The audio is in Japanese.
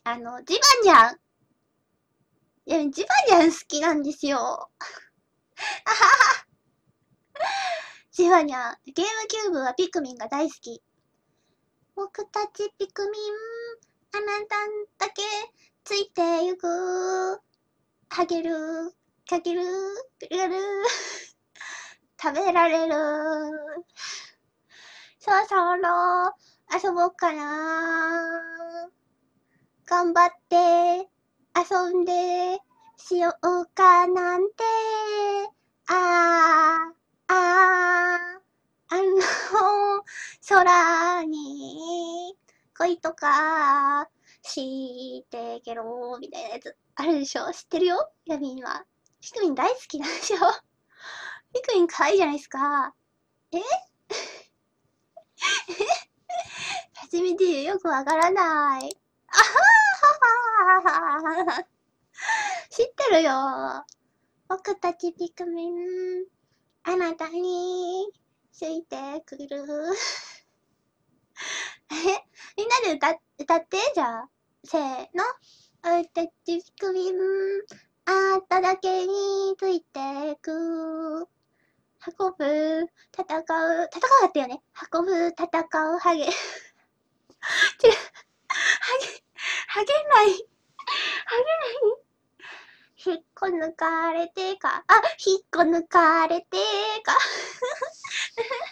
ジバニャン。いや、ジバニャン好きなんですよ。あはは。ジバニャン。ゲームキューブはピクミンが大好き。僕たちピクミン、あなただけついてゆく。あげる、かける、やる。食べられる。そろそろ遊ぼうかな。頑張って遊んでしようかなんて。あー、あ空に恋とかしてけろみたいなやつあるでしょ。知ってるよヤミンは。ピクミン大好きなんでしょ。ピクミン可愛いじゃないですか。え初めてよくわからない。あははははは。知ってるよ。僕たちピクミン、あなたについてくる。みんなで歌ってじゃあ。せーの。僕たちピクミン、あんただけについてく。運ぶ、戦うだったよね。運ぶ、戦う、ハゲ。違う、ハゲない。ハゲない。引っこ抜かれてか。あ、引っこ抜かれてか。